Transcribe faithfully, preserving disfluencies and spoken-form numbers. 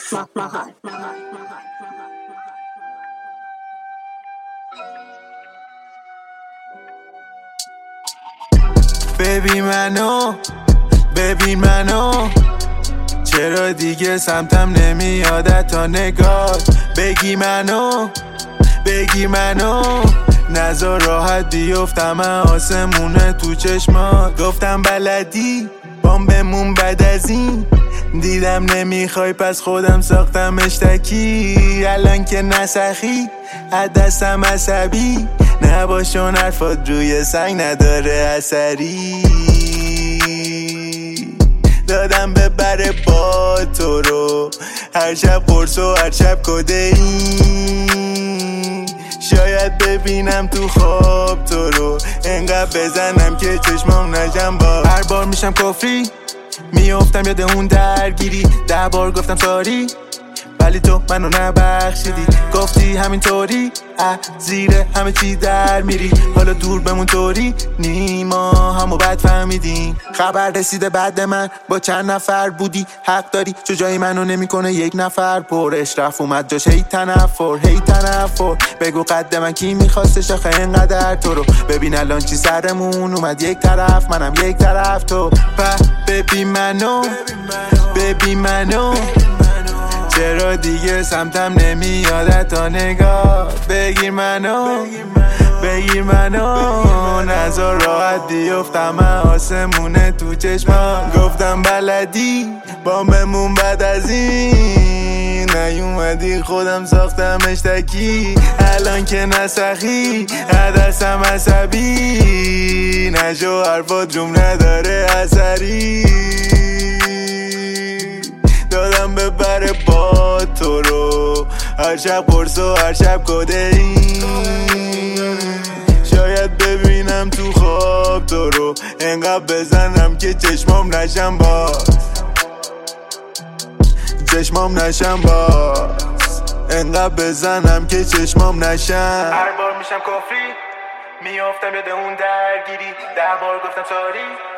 ماهان. ببین منو ببین منو چرا دیگه سمتم نمیادت تا نگاه بگی منو بگی منو نذار راحت بیفتم آسمونه تو چشمات گفتم بلدی بام بمون بعد از این دیدم نمیخوای پس خودم ساختم اشتکی الان که نسخی از دستم عصبی نباشون حرفات روی سنگ نداره اثری دادم ببره با تو رو هر شب قرص و هر شب کدئین شاید ببینم تو خواب تو رو انقدر بزنم که چشمام نشم با هر بار میشم کفری میافتم یاد اون درگیری ده بار گفتم ساری ولی تو منو نبخشیدی گفتی همینطوری اه زیر همه چی در میری حالا دور بمون طوری نیما همو بد فهمیدیم خبر رسیده بعد من با چند نفر بودی حق داری چو جای منو نمیکنه یک نفر پرش رفت اومد جاش هی تنفر هی تنفر بگو قد من کی میخواستش آخه اینقدر تو رو ببین الان چی سرمون اومد یک طرف منم یک طرف تو ببین منو ببین منو چرا دیگه سمتم نمیادت تا نگاه بگیر منو بگیر منو نذار راحت بیفتم آسمونه تو چشمان گفتم بلدی بام بمون بعد از این نیومدی خودم ساختم اشتکی الان که نسخی دستم عصبی نشو حرفات جمع نداره اثری دادم ببره با تو رو هر شب قرص و هر شب کدئین شاید ببینم تو خواب تو رو انقدر بزنم که چشمام نشم باز چشمام نشم باز انقدر بزنم که چشمام نشم هر بار میشم کفری میافتم یاد اون درگیری ده بار گفتم ساری